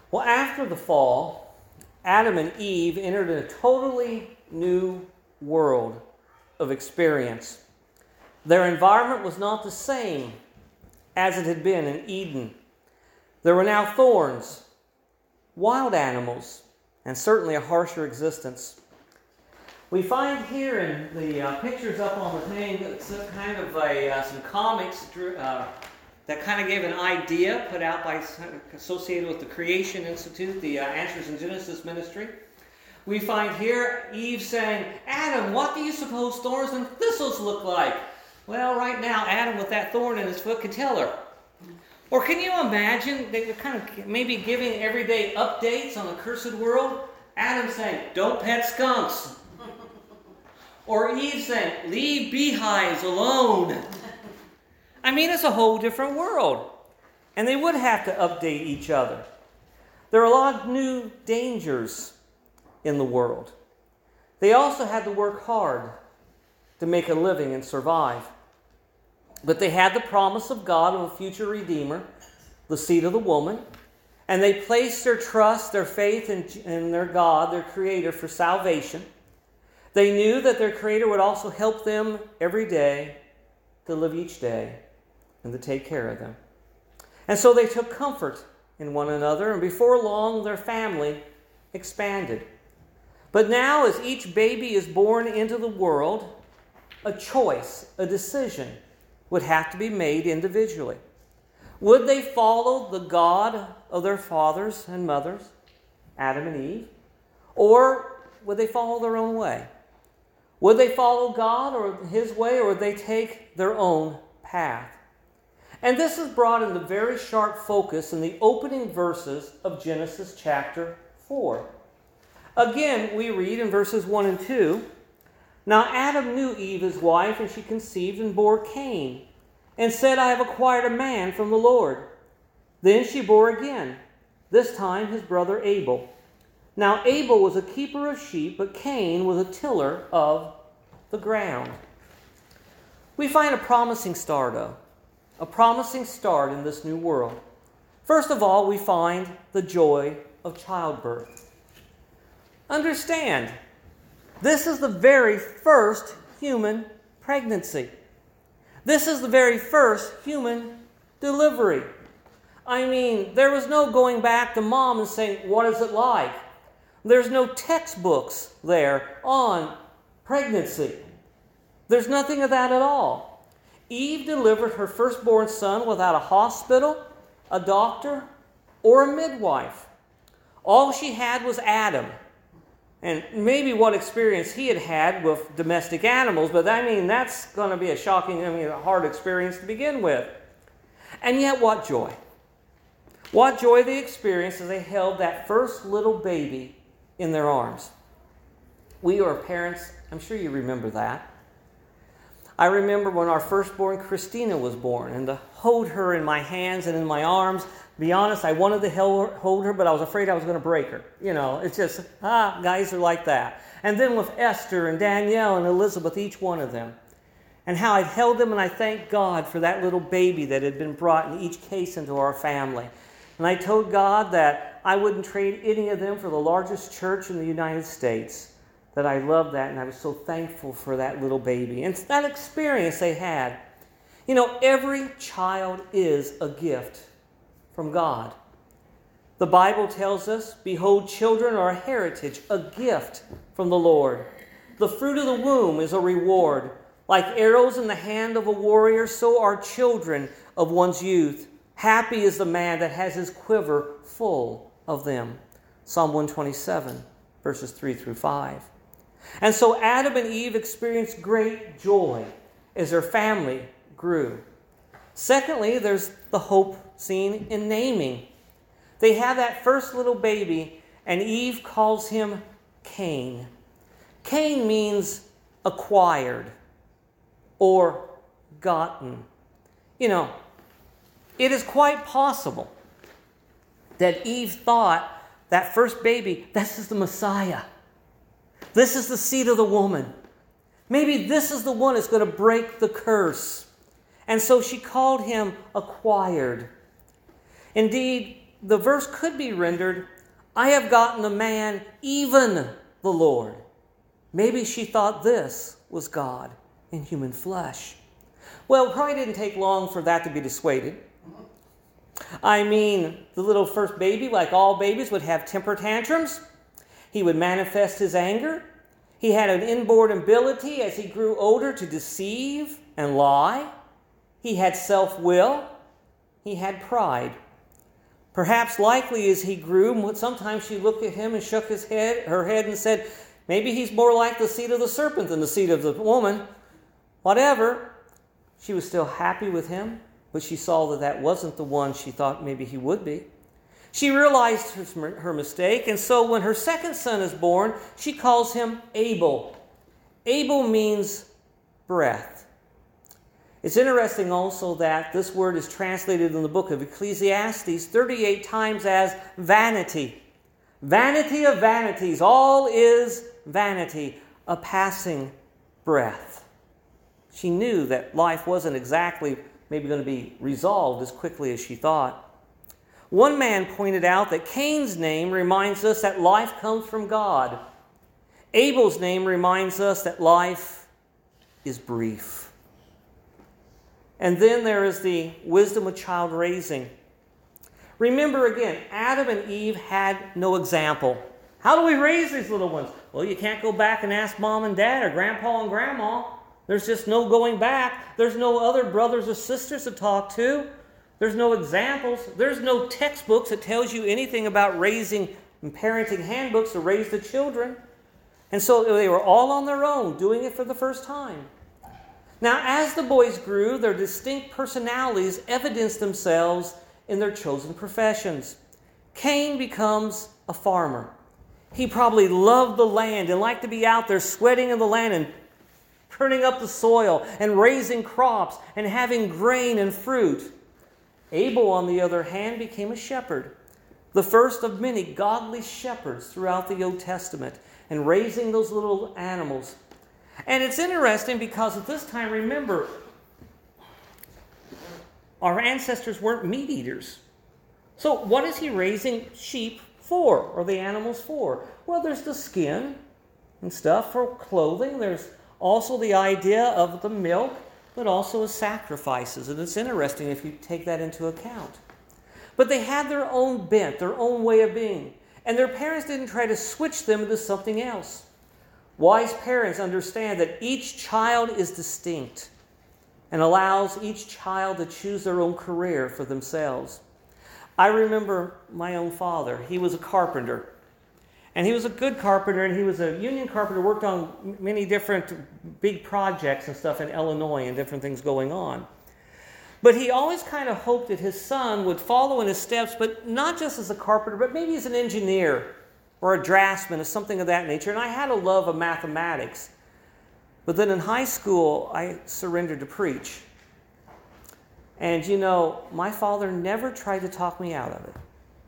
Well, after the fall, Adam and Eve entered a totally new world of experience. Their environment was not the same as it had been in Eden. There were now thorns, wild animals, and certainly a harsher existence. We find here in the pictures up on the thing some kind of some comics that kind of gave an idea put out by associated with the Creation Institute, the Answers in Genesis ministry. We find here Eve saying, "Adam, what do you suppose thorns and thistles look like?" Well, right now, Adam with that thorn in his foot could tell her. Or can you imagine, they were kind of maybe giving everyday updates on the cursed world? Adam saying, "Don't pet skunks." Or Eve saying, "Leave beehives alone." I mean, it's a whole different world. And they would have to update each other. There are a lot of new dangers in the world. They also had to work hard to make a living and survive. But they had the promise of God of a future Redeemer, the seed of the woman, and they placed their trust, their faith in their God, their Creator, for salvation. They knew that their Creator would also help them every day to live each day and to take care of them. And so they took comfort in one another, and before long their family expanded. But now, as each baby is born into the world, a choice, a decision would have to be made individually. Would they follow the God of their fathers and mothers, Adam and Eve? Or would they follow their own way? Would they follow God or His way, or would they take their own path? And this is brought into very sharp focus in the opening verses of Genesis chapter 4. Again, we read in verses 1 and 2, "Now Adam knew Eve his wife, and she conceived and bore Cain, and said, 'I have acquired a man from the Lord.' Then she bore again, this time his brother Abel. Now Abel was a keeper of sheep, but Cain was a tiller of the ground." We find a promising start, a promising start in this new world. First of all, we find the joy of childbirth. Understand, this is the very first human pregnancy. This is the very first human delivery. I mean, there was no going back to mom and saying, "What is it like?" There's no textbooks there on pregnancy. There's nothing of that at all. Eve delivered her firstborn son without a hospital, a doctor, or a midwife. All she had was Adam. And maybe what experience he had with domestic animals, but I mean, that's going to be a hard experience to begin with. And yet, what joy. What joy they experienced as they held that first little baby in their arms. We are parents, I'm sure you remember that. I remember when our firstborn Christina was born, and to hold her in my hands and in my arms. To be honest, I wanted to hold her, but I was afraid I was going to break her. You know, it's just, guys are like that. And then with Esther and Danielle and Elizabeth, each one of them. And how I held them, and I thank God for that little baby that had been brought in each case into our family. And I told God that I wouldn't trade any of them for the largest church in the United States. That I loved that, and I was so thankful for that little baby. And that experience they had. You know, every child is a gift from God. The Bible tells us, "Behold, children are a heritage, a gift from the Lord. The fruit of the womb is a reward. Like arrows in the hand of a warrior, so are children of one's youth. Happy is the man that has his quiver full of them." Psalm 127, verses 3 through 5. And so Adam and Eve experienced great joy as their family grew. Secondly, there's the hope seen in naming. They have that first little baby, and Eve calls him Cain. Cain means acquired or gotten. You know, it is quite possible that Eve thought that first baby, this is the Messiah. This is the seed of the woman. Maybe this is the one that's going to break the curse. And so she called him acquired. Indeed, the verse could be rendered, I have gotten a man, even the Lord. Maybe she thought this was God in human flesh. Well, it probably didn't take long for that to be dissuaded. I mean, the little first baby, like all babies, would have temper tantrums. He would manifest his anger. He had an inborn ability as he grew older to deceive and lie. He had self-will. He had pride. Perhaps likely as he grew, sometimes she looked at him and shook her head and said, maybe he's more like the seed of the serpent than the seed of the woman. Whatever. She was still happy with him, but she saw that that wasn't the one she thought maybe he would be. She realized her mistake, and so when her second son is born, she calls him Abel. Abel means breath. It's interesting also that this word is translated in the book of Ecclesiastes 38 times as vanity. Vanity of vanities, all is vanity, a passing breath. She knew that life wasn't exactly maybe going to be resolved as quickly as she thought. One man pointed out that Cain's name reminds us that life comes from God. Abel's name reminds us that life is brief. And then there is the wisdom of child raising. Remember again, Adam and Eve had no example. How do we raise these little ones? Well, you can't go back and ask mom and dad or grandpa and grandma. There's just no going back. There's no other brothers or sisters to talk to. There's no examples. There's no textbooks that tells you anything about raising and parenting handbooks to raise the children. And so they were all on their own, doing it for the first time. Now, as the boys grew, their distinct personalities evidenced themselves in their chosen professions. Cain becomes a farmer. He probably loved the land and liked to be out there sweating in the land and turning up the soil and raising crops and having grain and fruit. Abel, on the other hand, became a shepherd, the first of many godly shepherds throughout the Old Testament, and raising those little animals. And it's interesting because at this time, remember, our ancestors weren't meat eaters. So what is he raising sheep for, or the animals for? Well, there's the skin and stuff for clothing. There's also the idea of the milk, but also as sacrifices. And it's interesting if you take that into account. But they had their own bent, their own way of being. And their parents didn't try to switch them into something else. Wise parents understand that each child is distinct and allows each child to choose their own career for themselves. I remember my own father. He was a carpenter. And he was a good carpenter, and he was a union carpenter, worked on many different big projects and stuff in Illinois and different things going on. But he always kind of hoped that his son would follow in his steps, but not just as a carpenter, but maybe as an engineer or a draftsman or something of that nature. And I had a love of mathematics. But then in high school, I surrendered to preach. And you know, my father never tried to talk me out of it.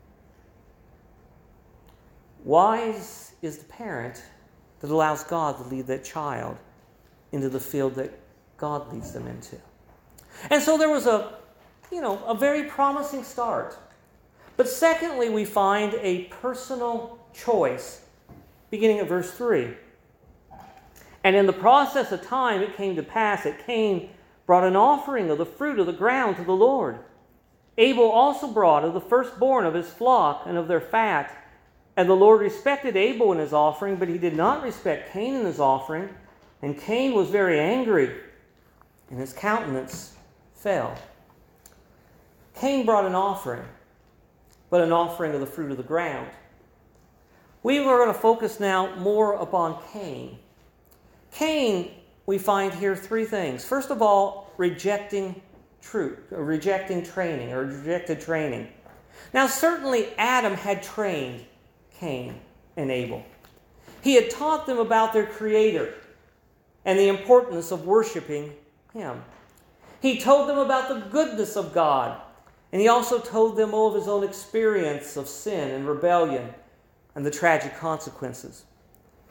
Wise is the parent that allows God to lead that child into the field that God leads them into. And so there was a very promising start. But secondly, we find a personal choice, beginning at verse 3. And in the process of time, it came to pass that Cain brought an offering of the fruit of the ground to the Lord. Abel also brought of the firstborn of his flock and of their fat. And the Lord respected Abel in his offering, but he did not respect Cain in his offering. And Cain was very angry, and his countenance fell. Cain brought an offering, but an offering of the fruit of the ground. We are going to focus now more upon Cain. Cain, we find here three things. First of all, rejecting training, or rejected training. Now, certainly Adam had trained Cain and Abel. He had taught them about their Creator and the importance of worshiping Him. He told them about the goodness of God, and he also told them all of his own experience of sin and rebellion and the tragic consequences.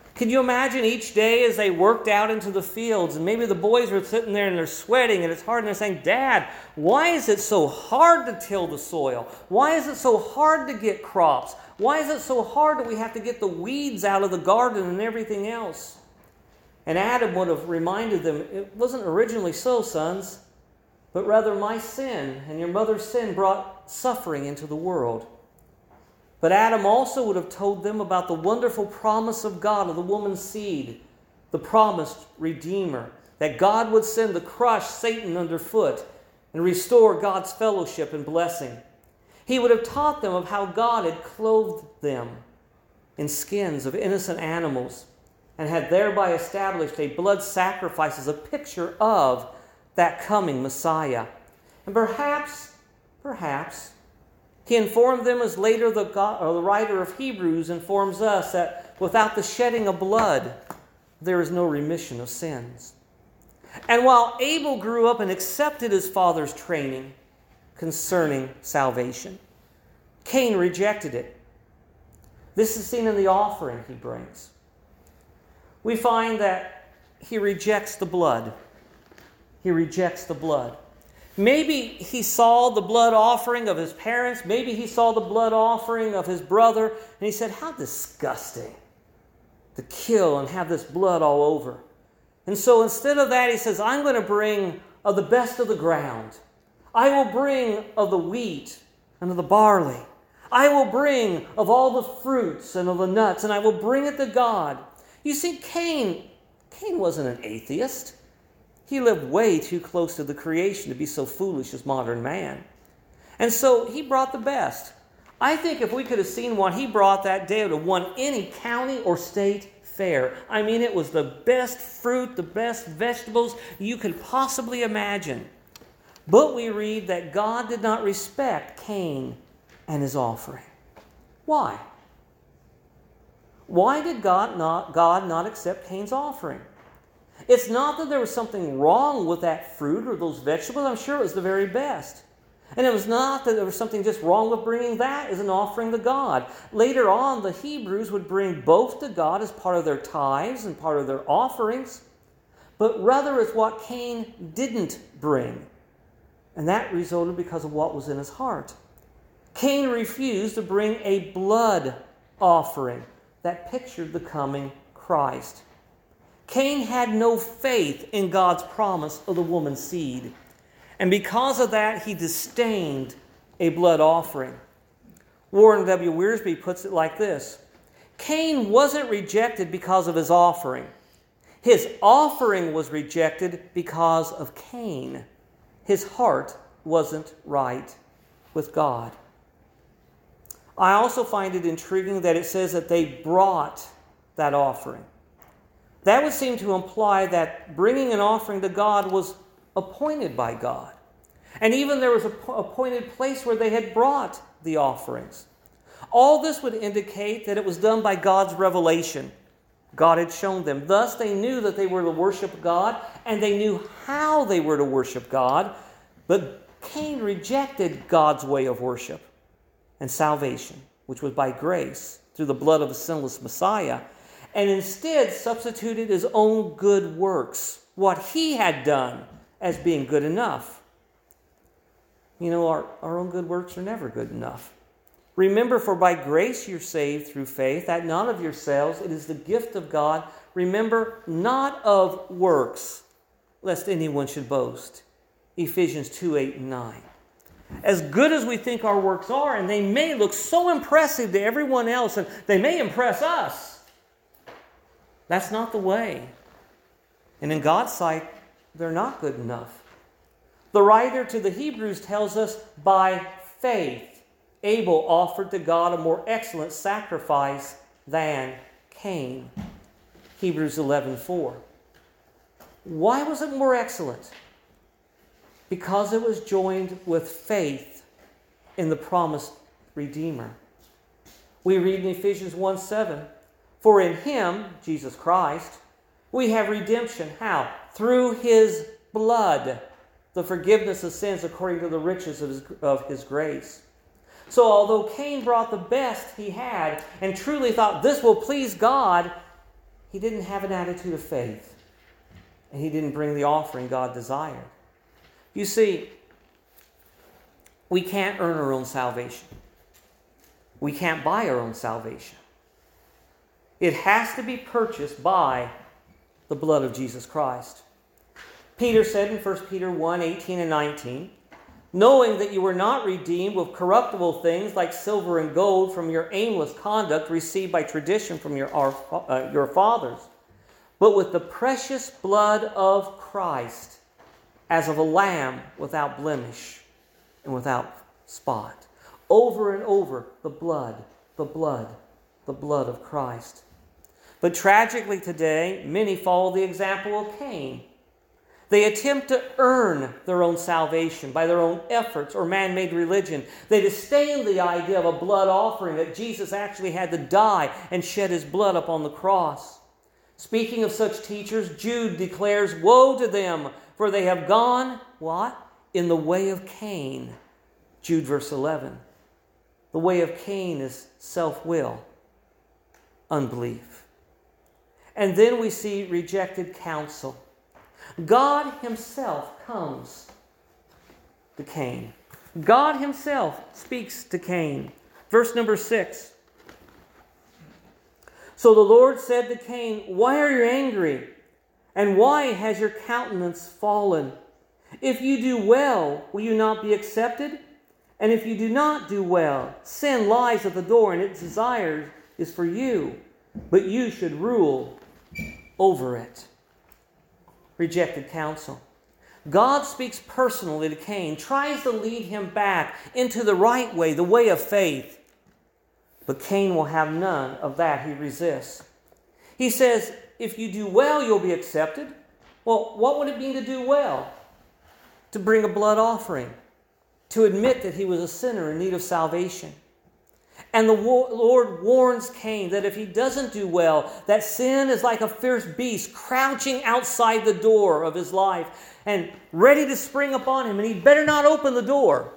Can you imagine each day as they worked out into the fields, and maybe the boys were sitting there and they're sweating and it's hard, and they're saying, "Dad, why is it so hard to till the soil? Why is it so hard to get crops? Why is it so hard that we have to get the weeds out of the garden and everything else?" And Adam would have reminded them, "It wasn't originally so, sons, but rather my sin and your mother's sin brought suffering into the world." But Adam also would have told them about the wonderful promise of God, of the woman's seed, the promised Redeemer, that God would send to crush Satan underfoot and restore God's fellowship and blessing. He would have taught them of how God had clothed them in skins of innocent animals and had thereby established a blood sacrifice as a picture of that coming Messiah. And perhaps, he informed them, as later the writer of Hebrews informs us, that without the shedding of blood, there is no remission of sins. And while Abel grew up and accepted his father's training concerning salvation, Cain rejected it. This is seen in the offering he brings. We find that he rejects the blood. He rejects the blood. Maybe he saw the blood offering of his parents. Maybe he saw the blood offering of his brother. And he said, "How disgusting to kill and have this blood all over." And so instead of that, he says, "I'm going to bring of the best of the ground. I will bring of the wheat and of the barley. I will bring of all the fruits and of the nuts, and I will bring it to God." You see, Cain wasn't an atheist. He lived way too close to the creation to be so foolish as modern man. And so he brought the best. I think if we could have seen what he brought that day, it would have won any county or state fair. I mean, it was the best fruit, the best vegetables you could possibly imagine. But we read that God did not respect Cain and his offering. Why? Why did God not accept Cain's offering? It's not that there was something wrong with that fruit or those vegetables. I'm sure it was the very best. And it was not that there was something just wrong with bringing that as an offering to God. Later on, the Hebrews would bring both to God as part of their tithes and part of their offerings. But rather it's what Cain didn't bring. And that resulted because of what was in his heart. Cain refused to bring a blood offering that pictured the coming Christ. Cain had no faith in God's promise of the woman's seed. And because of that, he disdained a blood offering. Warren W. Wiersbe puts it like this: Cain wasn't rejected because of his offering. His offering was rejected because of Cain. His heart wasn't right with God. I also find it intriguing that it says that they brought that offering. That would seem to imply that bringing an offering to God was appointed by God. And even there was an appointed place where they had brought the offerings. All this would indicate that it was done by God's revelation. God had shown them. Thus, they knew that they were to worship God, and they knew how they were to worship God. But Cain rejected God's way of worship and salvation, which was by grace through the blood of a sinless Messiah, and instead substituted his own good works, what he had done, as being good enough. You know, our own good works are never good enough. Remember, for by grace you're saved through faith, that not of yourselves, it is the gift of God. Remember, not of works, lest anyone should boast. Ephesians 2:8 and 9. As good as we think our works are, and they may look so impressive to everyone else, and they may impress us, that's not the way. And in God's sight, they're not good enough. The writer to the Hebrews tells us, by faith, Abel offered to God a more excellent sacrifice than Cain. Hebrews 11:4. Why was it more excellent? Because it was joined with faith in the promised Redeemer. We read in Ephesians 1:7, for in him, Jesus Christ, we have redemption. How? Through his blood, the forgiveness of sins according to the riches of his grace. So although Cain brought the best he had and truly thought this will please God, he didn't have an attitude of faith. And he didn't bring the offering God desired. You see, we can't earn our own salvation. We can't buy our own salvation. It has to be purchased by the blood of Jesus Christ. Peter said in 1 Peter 1, 18 and 19, knowing that you were not redeemed with corruptible things like silver and gold from your aimless conduct received by tradition from your fathers, but with the precious blood of Christ, as of a lamb without blemish and without spot. Over and over, the blood, the blood, the blood of Christ. But tragically today, many follow the example of Cain. They attempt to earn their own salvation by their own efforts or man-made religion. They disdain the idea of a blood offering, that Jesus actually had to die and shed his blood upon the cross. Speaking of such teachers, Jude declares, woe to them, for they have gone, what? In the way of Cain. Jude verse 11. The way of Cain is self-will, unbelief. And then we see rejected counsel. God himself comes to Cain. God himself speaks to Cain. Verse number 6. So the Lord said to Cain, why are you angry? And why has your countenance fallen? If you do well, will you not be accepted? And if you do not do well, sin lies at the door, and its desire is for you, but you should rule over it. Rejected counsel. God speaks personally to Cain, tries to lead him back into the right way, the way of faith. But Cain will have none of that. He resists. He says, if you do well, you'll be accepted. Well, what would it mean to do well? To bring a blood offering. To admit that he was a sinner in need of salvation. And the Lord warns Cain that if he doesn't do well, that sin is like a fierce beast crouching outside the door of his life and ready to spring upon him, and he better not open the door.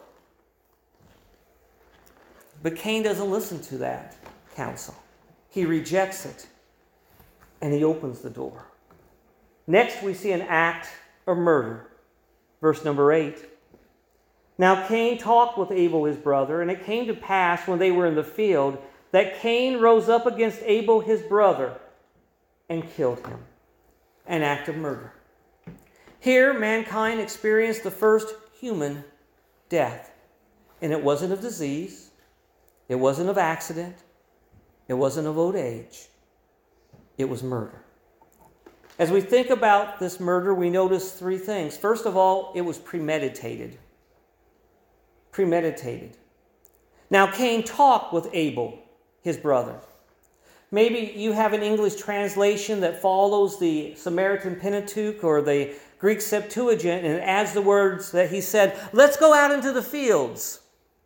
But Cain doesn't listen to that counsel. He rejects it, and he opens the door. Next, we see an act of murder. Verse number 8. Now Cain talked with Abel his brother, and it came to pass when they were in the field that Cain rose up against Abel his brother and killed him. An act of murder. Here mankind experienced the first human death. And it wasn't of disease. It wasn't of accident. It wasn't of old age. It was murder. As we think about this murder, we notice three things. First of all, it was premeditated. Premeditated. Now Cain talked with Abel, his brother. Maybe you have an English translation that follows the Samaritan Pentateuch or the Greek Septuagint and adds the words that he said, let's go out into the fields.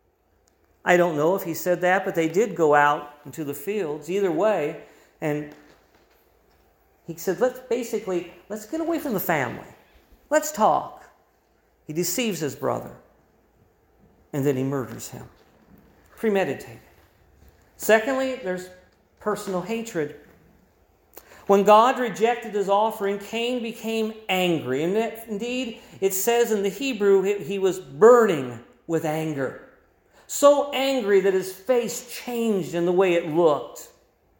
I don't know if he said that, but they did go out into the fields either way. And he said, let's get away from the family. Let's talk. He deceives his brother. And then he murders him. Premeditated. Secondly, there's personal hatred. When God rejected his offering, Cain became angry. And indeed, it says in the Hebrew, he was burning with anger. So angry that his face changed in the way it looked.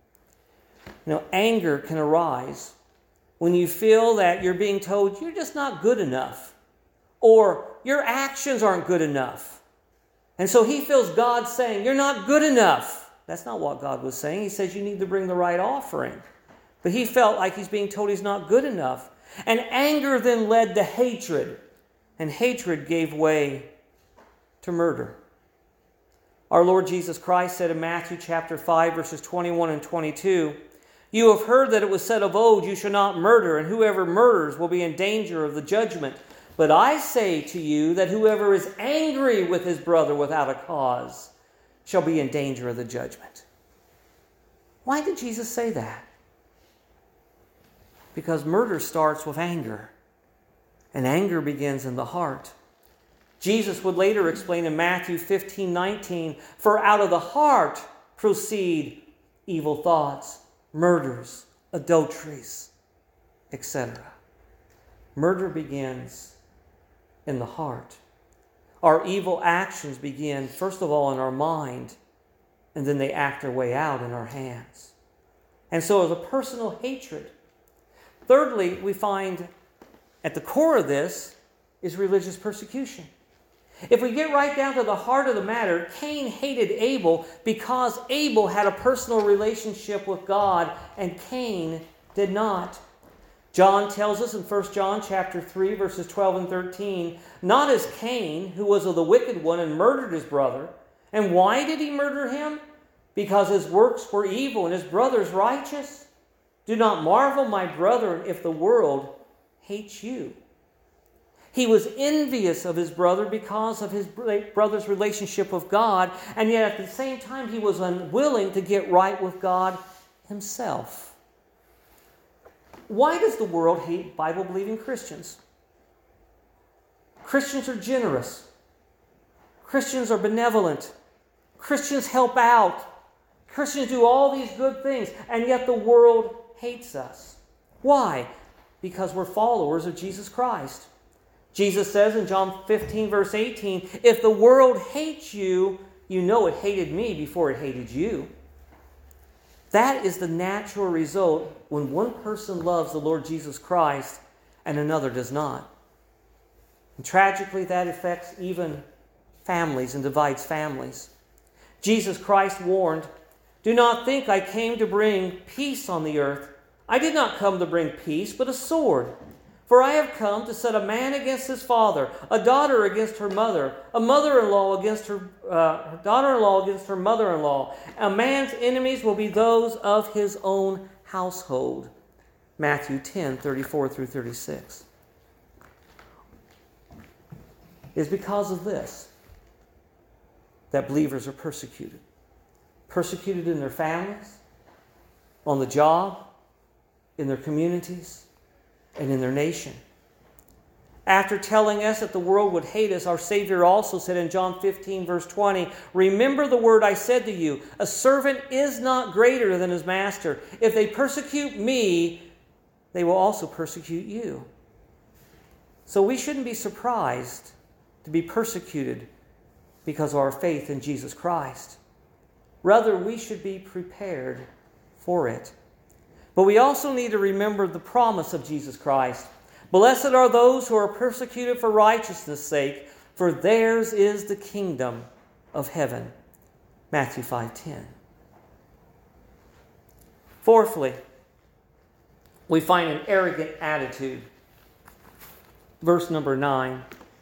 You know, anger can arise when you feel that you're being told you're just not good enough. Or your actions aren't good enough. And so he feels God saying, you're not good enough. That's not what God was saying. He says you need to bring the right offering. But he felt like he's being told he's not good enough. And anger then led to hatred. And hatred gave way to murder. Our Lord Jesus Christ said in Matthew chapter 5, verses 21 and 22, you have heard that it was said of old, you shall not murder, and whoever murders will be in danger of the judgment. But I say to you that whoever is angry with his brother without a cause shall be in danger of the judgment. Why did Jesus say that? Because murder starts with anger. And anger begins in the heart. Jesus would later explain in Matthew 15:19, for out of the heart proceed evil thoughts, murders, adulteries, etc. Murder begins in the heart. Our evil actions begin, first of all, in our mind, and then they act their way out in our hands. And so there's a personal hatred. Thirdly, we find at the core of this is religious persecution. If we get right down to the heart of the matter, Cain hated Abel because Abel had a personal relationship with God and Cain did not. John tells us in 1 John chapter 3, verses 12 and 13, not as Cain, who was of the wicked one and murdered his brother. And why did he murder him? Because his works were evil and his brother's righteous. Do not marvel, my brethren, if the world hates you. He was envious of his brother because of his brother's relationship with God, and yet at the same time he was unwilling to get right with God himself. Why does the world hate Bible-believing Christians? Christians are generous. Christians are benevolent. Christians help out. Christians do all these good things, and yet the world hates us. Why? Because we're followers of Jesus Christ. Jesus says in John 15, verse 18, if the world hates you, you know it hated me before it hated you. That is the natural result when one person loves the Lord Jesus Christ and another does not. And tragically, that affects even families and divides families. Jesus Christ warned, do not think I came to bring peace on the earth. I did not come to bring peace, but a sword. For I have come to set a man against his father, a daughter against her mother, a mother-in-law against her daughter-in-law against her mother-in-law. A man's enemies will be those of his own household. Matthew 10, 34 through 36. It is because of this that believers are persecuted. Persecuted in their families, on the job, in their communities, and in their nation. After telling us that the world would hate us, our Savior also said in John 15, verse 20, remember the word I said to you, a servant is not greater than his master. If they persecute me, they will also persecute you. So we shouldn't be surprised to be persecuted because of our faith in Jesus Christ. Rather, we should be prepared for it. But we also need to remember the promise of Jesus Christ. Blessed are those who are persecuted for righteousness' sake, for theirs is the kingdom of heaven. Matthew 5:10. Fourthly, we find an arrogant attitude. Verse number 9.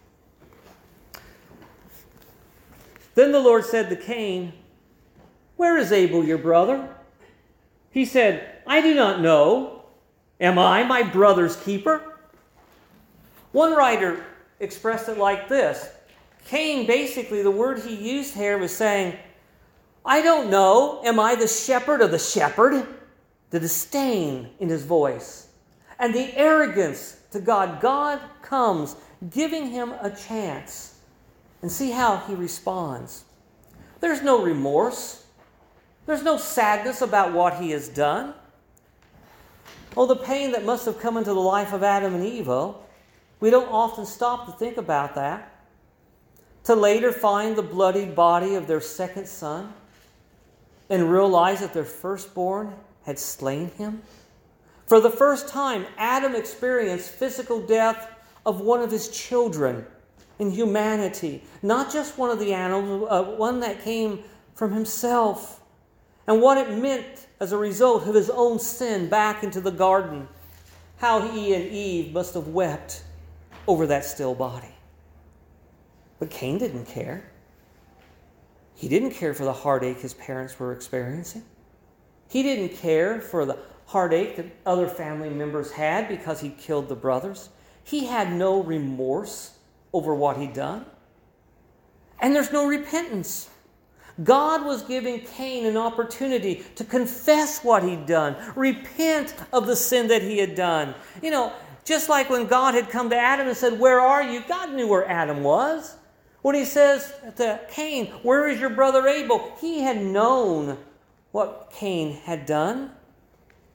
Then the Lord said to Cain, where is Abel your brother? He said, I do not know. Am I my brother's keeper? One writer expressed it like this. Cain, basically, the word he used here was saying, I don't know. Am I the shepherd of the shepherd? The disdain in his voice. And the arrogance to God. God comes giving him a chance. And see how he responds. There's no remorse. There's no sadness about what he has done. Oh, the pain that must have come into the life of Adam and Eve. We don't often stop to think about that. To later find the bloodied body of their second son and realize that their firstborn had slain him. For the first time, Adam experienced physical death of one of his children in humanity. Not just one of the animals, one that came from himself. And what it meant as a result of his own sin back into the garden. How he and Eve must have wept over that still body. But Cain didn't care. He didn't care for the heartache his parents were experiencing. He didn't care for the heartache that other family members had because he killed the brothers. He had no remorse over what he'd done. And there's no repentance. God was giving Cain an opportunity to confess what he'd done, repent of the sin that he had done. You know, just like when God had come to Adam and said, where are you? God knew where Adam was. When he says to Cain, where is your brother Abel? He had known what Cain had done.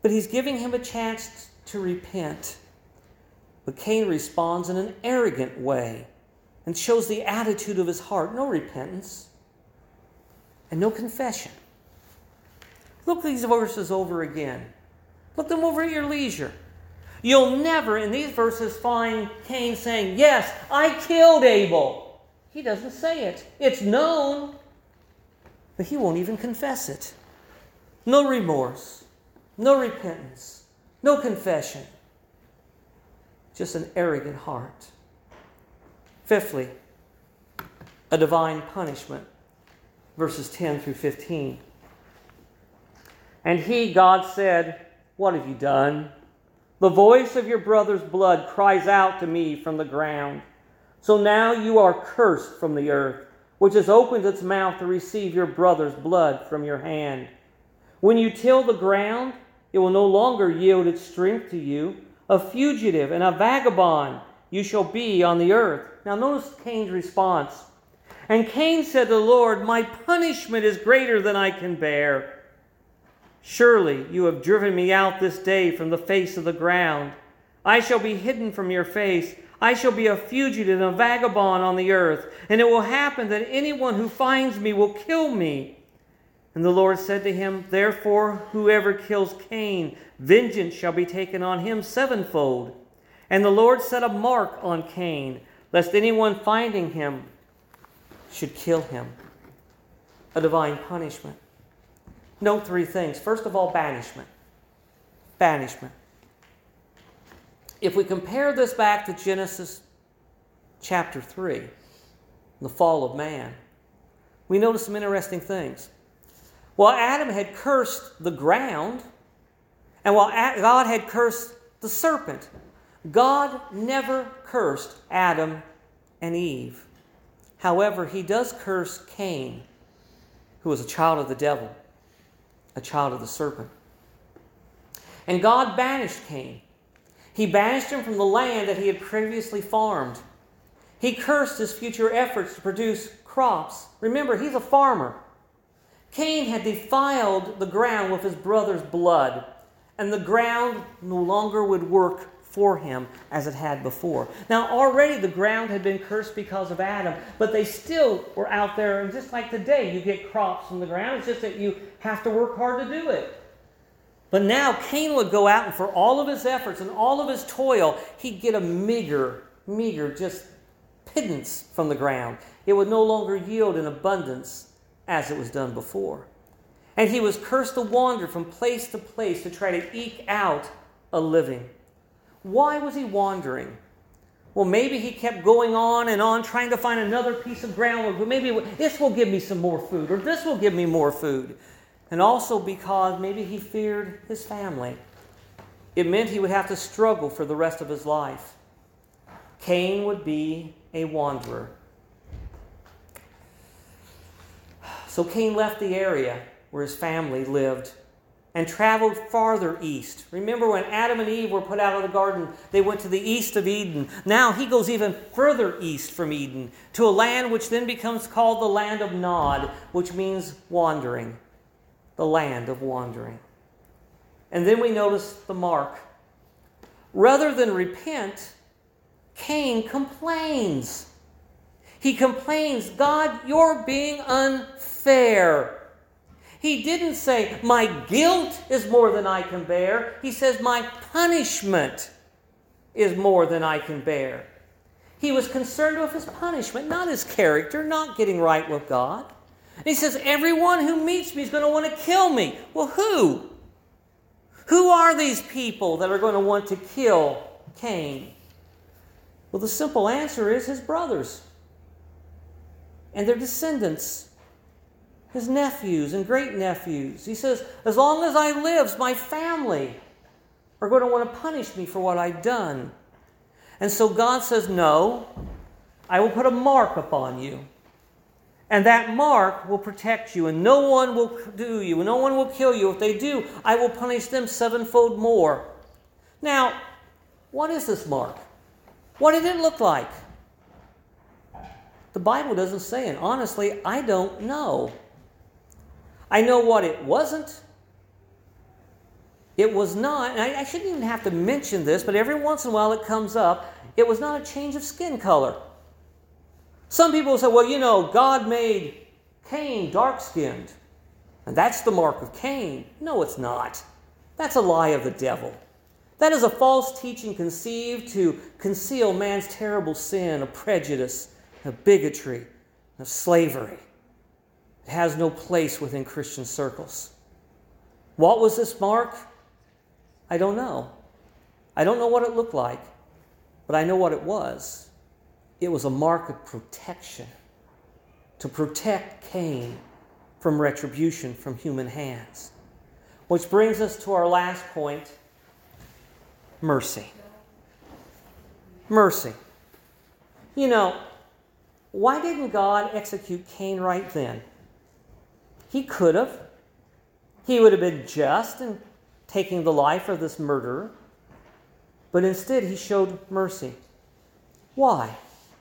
But he's giving him a chance to repent. But Cain responds in an arrogant way and shows the attitude of his heart. No repentance and no confession. Look these verses over again. Look them over at your leisure. You'll never in these verses find Cain saying, yes, I killed Abel. He doesn't say it. It's known. But he won't even confess it. No remorse. No repentance. No confession. Just an arrogant heart. Fifthly, a divine punishment. Verses 10 through 15. And he, God, said, what have you done? The voice of your brother's blood cries out to me from the ground. So now you are cursed from the earth, which has opened its mouth to receive your brother's blood from your hand. When you till the ground, it will no longer yield its strength to you. A fugitive and a vagabond you shall be on the earth. Now notice Cain's response. And Cain said to the Lord, my punishment is greater than I can bear. Surely you have driven me out this day from the face of the ground. I shall be hidden from your face. I shall be a fugitive and a vagabond on the earth. And it will happen that anyone who finds me will kill me. And the Lord said to him, therefore, whoever kills Cain, vengeance shall be taken on him sevenfold. And the Lord set a mark on Cain, lest anyone finding him should kill him. A divine punishment. Note three things. First of all, banishment. Banishment. If we compare this back to Genesis chapter 3, the fall of man, we notice some interesting things. While Adam had cursed the ground, and while God had cursed the serpent, God never cursed Adam and Eve. However, he does curse Cain, who was a child of the devil, a child of the serpent. And God banished Cain. He banished him from the land that he had previously farmed. He cursed his future efforts to produce crops. Remember, he's a farmer. Cain had defiled the ground with his brother's blood, and the ground no longer would work for him as it had before. Now, already the ground had been cursed because of Adam, but they still were out there, and just like today, you get crops from the ground. It's just that you have to work hard to do it. But now Cain would go out, and for all of his efforts and all of his toil, he'd get a meager, just pittance from the ground. It would no longer yield in abundance as it was done before. And he was cursed to wander from place to place to try to eke out a living. Why was he wandering? Well, maybe he kept going on and on trying to find another piece of ground. Well, maybe this will give me some more food, or this will give me more food. And also because maybe he feared his family. It meant he would have to struggle for the rest of his life. Cain would be a wanderer. So Cain left the area where his family lived and traveled farther east. Remember when Adam and Eve were put out of the garden, they went to the east of Eden. Now he goes even further east from Eden to a land which then becomes called the land of Nod, which means wandering. The land of wandering. And then we notice the mark. Rather than repent, Cain complains. He complains, God, you're being unfair. He didn't say, my guilt is more than I can bear. He says, my punishment is more than I can bear. He was concerned with his punishment, not his character, not getting right with God. And he says, everyone who meets me is going to want to kill me. Well, who? Who are these people that are going to want to kill Cain? Well, the simple answer is his brothers and their descendants, his nephews and great-nephews. He says, as long as I live, my family are going to want to punish me for what I've done. And so God says, no, I will put a mark upon you. And that mark will protect you, and no one will do you, and no one will kill you. If they do, I will punish them sevenfold more. Now, what is this mark? What did it look like? The Bible doesn't say, and honestly, I don't know. I know what it wasn't. It was not, and I shouldn't even have to mention this, but every once in a while it comes up, it was not a change of skin color. Some people say, well, you know, God made Cain dark-skinned, and that's the mark of Cain. No, it's not. That's a lie of the devil. That is a false teaching conceived to conceal man's terrible sin of prejudice, of bigotry, of slavery. It has no place within Christian circles. What was this mark? I don't know. I don't know what it looked like, but I know what it was. It was a mark of protection, to protect Cain from retribution from human hands. Which brings us to our last point, mercy. Mercy. You know, why didn't God execute Cain right then? He could have. He would have been just in taking the life of this murderer. But instead, he showed mercy. Why?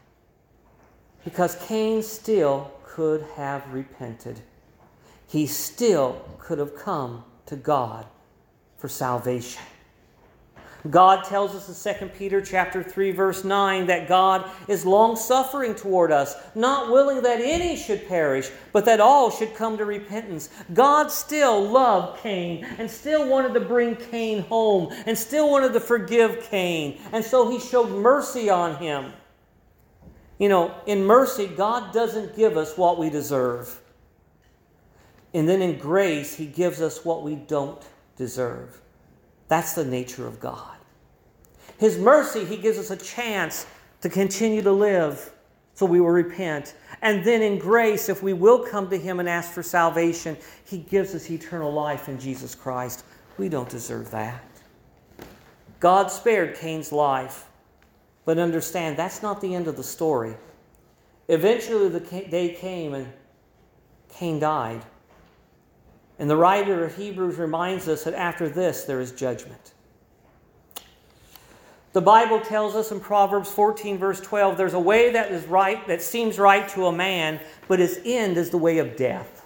Because Cain still could have repented. He still could have come to God for salvation. God tells us in 2 Peter chapter 3, verse 9, that God is long-suffering toward us, not willing that any should perish, but that all should come to repentance. God still loved Cain and still wanted to bring Cain home and still wanted to forgive Cain. And so he showed mercy on him. You know, in mercy, God doesn't give us what we deserve. And then in grace, he gives us what we don't deserve. That's the nature of God. His mercy, he gives us a chance to continue to live, so we will repent. And then in grace, if we will come to him and ask for salvation, he gives us eternal life in Jesus Christ. We don't deserve that. God spared Cain's life, but understand that's not the end of the story. Eventually the day came and Cain died. And the writer of Hebrews reminds us that after this there is judgment. The Bible tells us in Proverbs 14, verse 12, there's a way that is right, that seems right to a man, but its end is the way of death.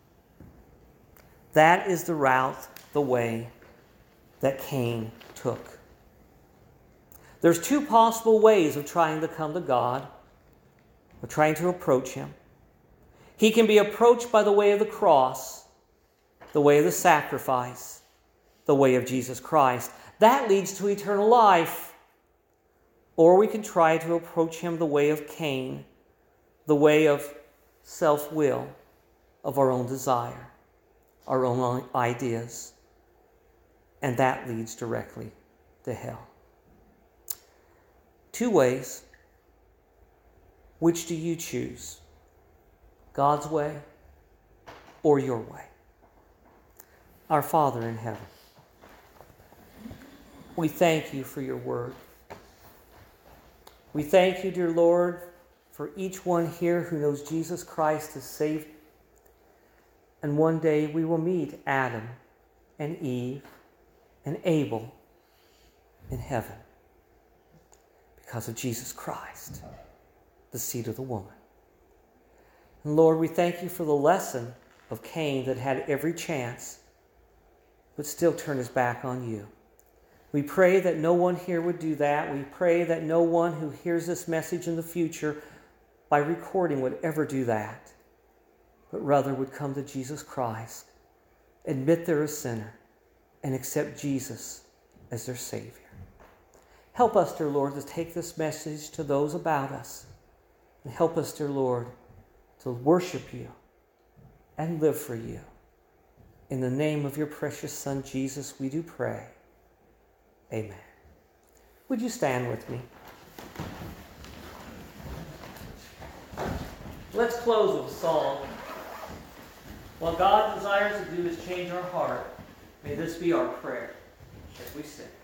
That is the route, the way that Cain took. There's two possible ways of trying to come to God, of trying to approach him. He can be approached by the way of the cross, the way of the sacrifice, the way of Jesus Christ. That leads to eternal life. Or we can try to approach him the way of Cain, the way of self-will, of our own desire, our own ideas. And that leads directly to hell. Two ways. Which do you choose? God's way or your way? Our Father in heaven, we thank you for your word. We thank you, dear Lord, for each one here who knows Jesus Christ as Savior. And one day we will meet Adam and Eve and Abel in heaven because of Jesus Christ, the seed of the woman. And Lord, we thank you for the lesson of Cain that had every chance but still turned his back on you. We pray that no one here would do that. We pray that no one who hears this message in the future by recording would ever do that, but rather would come to Jesus Christ, admit they're a sinner, and accept Jesus as their Savior. Help us, dear Lord, to take this message to those about us, and help us, dear Lord, to worship you and live for you. In the name of your precious Son, Jesus, we do pray. Amen. Would you stand with me? Let's close with a song. What God desires to do is change our heart. May this be our prayer as we sing.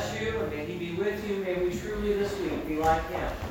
bless you, and may He be with you. May we truly this week be like Him.